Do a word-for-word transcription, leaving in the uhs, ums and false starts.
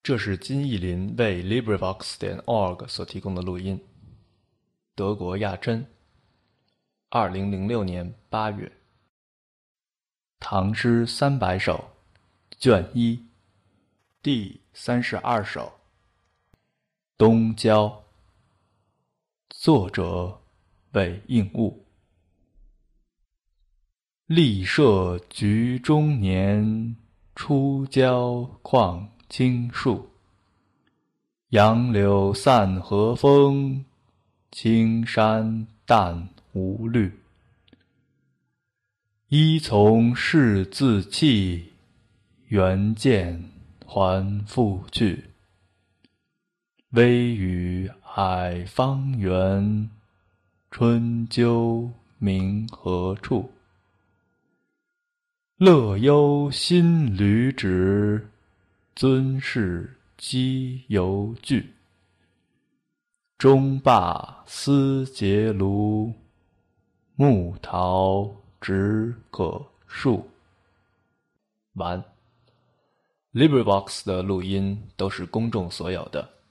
这是金逸霖为 LibriVox 点 org 所提供的录音。德国亚珍，二零零六年八月。唐诗三百首，卷一，第三十二首。东郊，作者韦应物。立舍局中年，出郊况青树。杨柳散和风，青山淡无绿。依从事自弃，原见还复去。微雨霭方圆，春究明何处？乐幽新履止，尊士机犹惧。终罢思结庐，木桃只可数。完。LibriVox 的录音都是公众所有的，